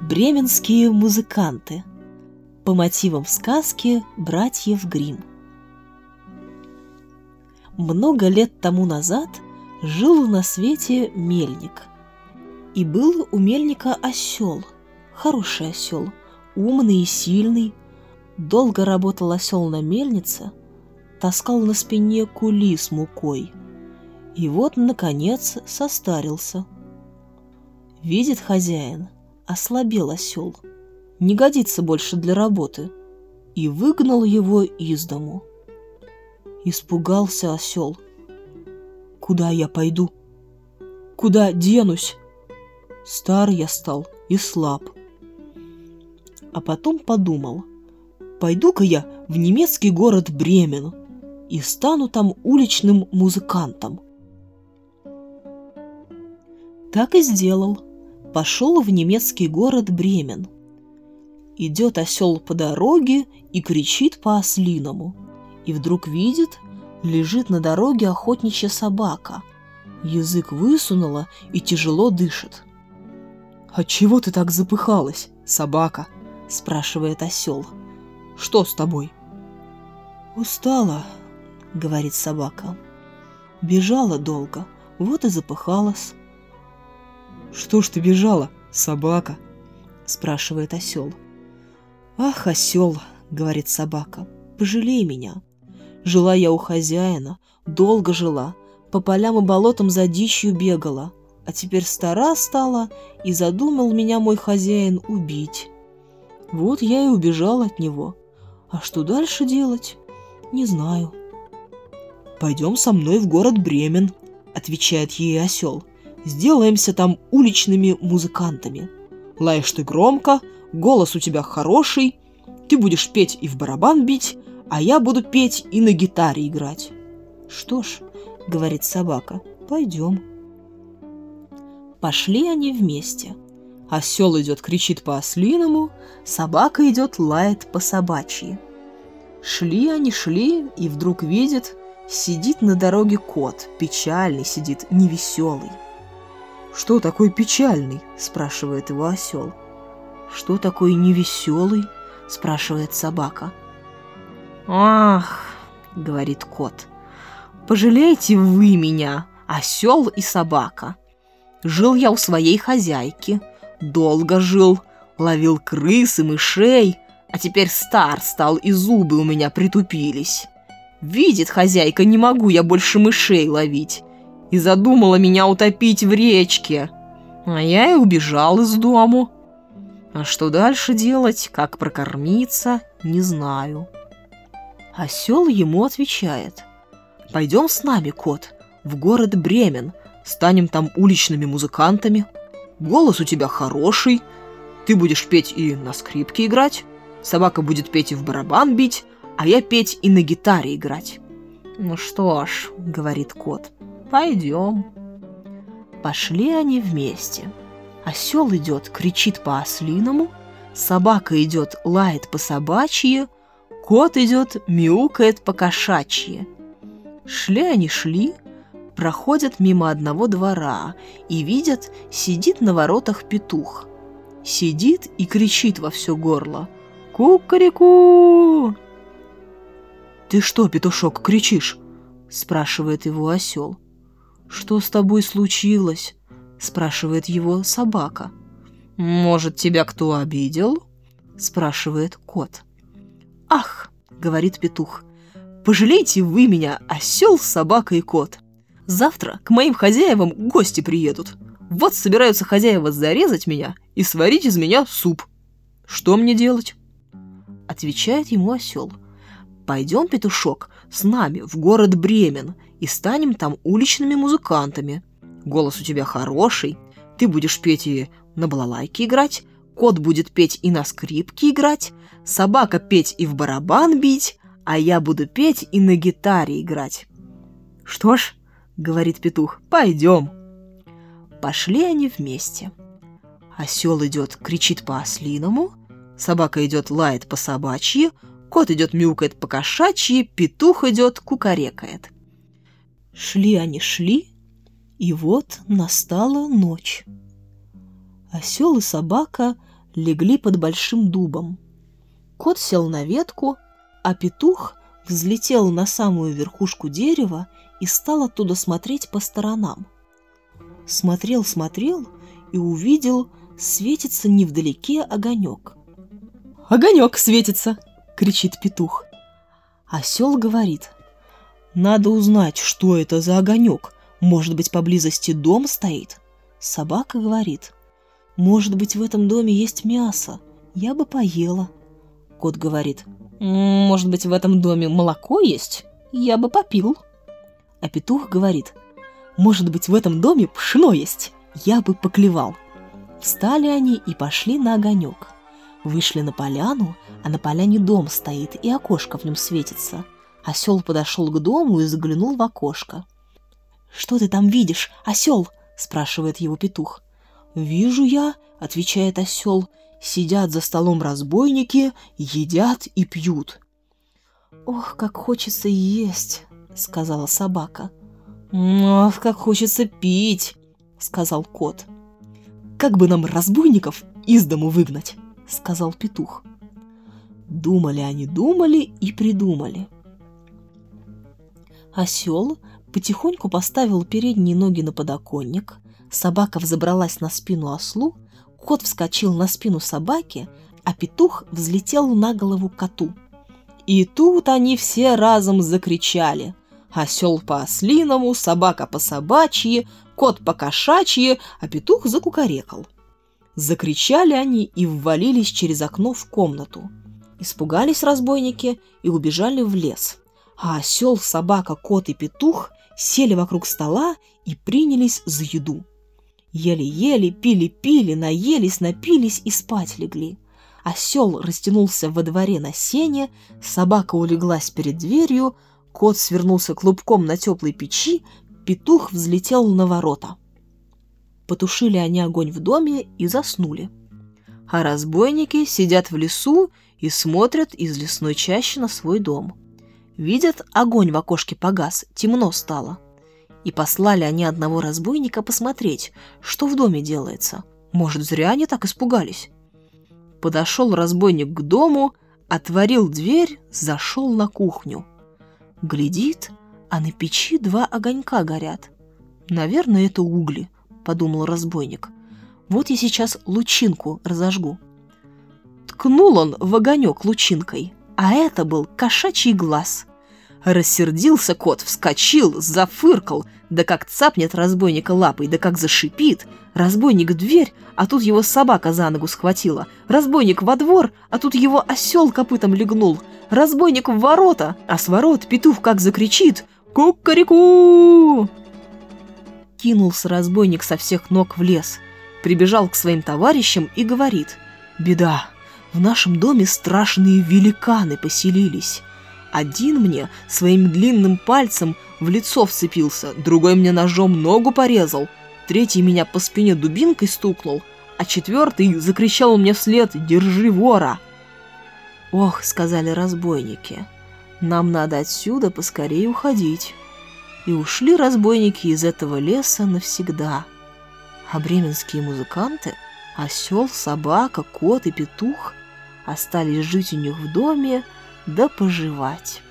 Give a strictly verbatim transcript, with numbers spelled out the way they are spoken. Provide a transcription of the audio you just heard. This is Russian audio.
Бременские музыканты по мотивам сказки братьев Гримм. Много лет тому назад жил на свете мельник. И был у мельника осел, хороший осел, умный и сильный. Долго работал осел на мельнице, таскал на спине кули с мукой. И вот, наконец, состарился. Видит хозяин, ослабел осел, не годится больше для работы, и выгнал его из дому. Испугался осел. Куда я пойду? Куда денусь? Стар я стал и слаб. А потом подумал, пойду-ка я в немецкий город Бремен и стану там уличным музыкантом. Так и сделал. Пошел в немецкий город Бремен. Идет осел по дороге и кричит по-ослиному. И вдруг видит, лежит на дороге охотничья собака. Язык высунула и тяжело дышит. «Отчего ты так запыхалась, собака?» – спрашивает осел. «Что с тобой?» «Устала», – говорит собака. «Бежала долго, вот и запыхалась». «Что ж ты бежала, собака?» – спрашивает осел. «Ах, осел», – говорит собака, – «пожалей меня. Жила я у хозяина, долго жила, по полям и болотам за дичью бегала, а теперь стара стала, и задумал меня мой хозяин убить. Вот я и убежал от него. А что дальше делать? Не знаю». «Пойдем со мной в город Бремен», – отвечает ей осел. «Сделаемся там уличными музыкантами. Лаешь ты громко, голос у тебя хороший, ты будешь петь и в барабан бить, а я буду петь и на гитаре играть». «Что ж», — говорит собака, — «пойдем». Пошли они вместе. Осел идет, кричит по-ослиному, собака идет, лает по-собачьи. Шли они, шли, и вдруг видит, сидит на дороге кот, печальный сидит, невеселый. «Что такой печальный?» – спрашивает его осел. «Что такой невеселый?» – спрашивает собака. «Ах!» – говорит кот. «Пожалейте вы меня, осел и собака. Жил я у своей хозяйки, долго жил, ловил крыс и мышей, а теперь стар стал, и зубы у меня притупились. Видит хозяйка, не могу я больше мышей ловить, и задумала меня утопить в речке. А я и убежал из дому. А что дальше делать, как прокормиться, не знаю». Осел ему отвечает: «Пойдем с нами, кот, в город Бремен, станем там уличными музыкантами. Голос у тебя хороший, ты будешь петь и на скрипке играть, собака будет петь и в барабан бить, а я петь и на гитаре играть». «Ну что ж», — говорит кот, — «пойдем». Пошли они вместе. Осел идет, кричит по-ослиному, собака идет, лает по-собачьи, кот идет, мяукает по-кошачьи. Шли они, шли, проходят мимо одного двора и видят, сидит на воротах петух. Сидит и кричит во все горло: «Ку-ка-ре-ку!» «Ты что, петушок, кричишь?» – спрашивает его осел. «Что с тобой случилось?» – спрашивает его собака. «Может, тебя кто обидел?» – спрашивает кот. «Ах!» – говорит петух. «Пожалейте вы меня, осел, собака и кот. Завтра к моим хозяевам гости приедут. Вот собираются хозяева зарезать меня и сварить из меня суп. Что мне делать?» Отвечает ему осел: «Пойдем, петушок, с нами в город Бремен и станем там уличными музыкантами. Голос у тебя хороший, ты будешь петь и на балалайке играть, кот будет петь и на скрипке играть, собака петь и в барабан бить, а я буду петь и на гитаре играть». «Что ж, — говорит петух, — пойдем». Пошли они вместе. Осел идет, кричит по-ослиному, собака идет, лает по-собачьи, кот идет, мяукает по-кошачьи, петух идет, кукарекает. Шли они, шли, и вот настала ночь. Осел и собака легли под большим дубом. Кот сел на ветку, а петух взлетел на самую верхушку дерева и стал оттуда смотреть по сторонам. Смотрел, смотрел и увидел, светится невдалеке огонек. «Огонек светится!» — кричит петух. Осел говорит: «Надо узнать, что это за огонек. Может быть, поблизости дом стоит?» Собака говорит: «Может быть, в этом доме есть мясо. Я бы поела». Кот говорит: «Может быть, в этом доме молоко есть? Я бы попил». А петух говорит: «Может быть, в этом доме пшено есть? Я бы поклевал». Встали они и пошли на огонек. Вышли на поляну, а на поляне дом стоит, и окошко в нем светится. Осел подошел к дому и заглянул в окошко. «Что ты там видишь, осел?» – спрашивает его петух. «Вижу я», – отвечает осел, – «сидят за столом разбойники, едят и пьют». «Ох, как хочется есть», – сказала собака. «Ох, как хочется пить», – сказал кот. «Как бы нам разбойников из дому выгнать?» – сказал петух. Думали они, думали и придумали. Осел потихоньку поставил передние ноги на подоконник, собака взобралась на спину ослу, кот вскочил на спину собаки, а петух взлетел на голову коту. И тут они все разом закричали. Осел по-ослиному, собака по-собачьи, кот по-кошачьи, а петух закукарекал. Закричали они и ввалились через окно в комнату. Испугались разбойники и убежали в лес. А осел, собака, кот и петух сели вокруг стола и принялись за еду. Ели-ели, пили-пили, наелись, напились и спать легли. Осел растянулся во дворе на сене, собака улеглась перед дверью, кот свернулся клубком на теплой печи, петух взлетел на ворота. Потушили они огонь в доме и заснули. А разбойники сидят в лесу и смотрят из лесной чащи на свой дом. Видят, огонь в окошке погас, темно стало. И послали они одного разбойника посмотреть, что в доме делается. Может, зря они так испугались. Подошел разбойник к дому, отворил дверь, зашел на кухню. Глядит, а на печи два огонька горят. «Наверное, это угли», — подумал разбойник. «Вот я сейчас лучинку разожгу». Ткнул он в огонек лучинкой, а это был кошачий глаз. Рассердился кот, вскочил, зафыркал, да как цапнет разбойника лапой, да как зашипит. Разбойник в дверь, а тут его собака за ногу схватила. Разбойник во двор, а тут его осел копытом легнул. Разбойник в ворота, а с ворот петух как закричит: «Кукареку!» Кинулся разбойник со всех ног в лес, прибежал к своим товарищам и говорит: «Беда, в нашем доме страшные великаны поселились. Один мне своим длинным пальцем в лицо вцепился, другой мне ножом ногу порезал, третий меня по спине дубинкой стукнул, а четвертый закричал мне вслед: «Держи вора!» «Ох», — сказали разбойники, — «нам надо отсюда поскорее уходить». И ушли разбойники из этого леса навсегда. А бременские музыканты, осел, собака, кот и петух, остались жить у них в доме да поживать.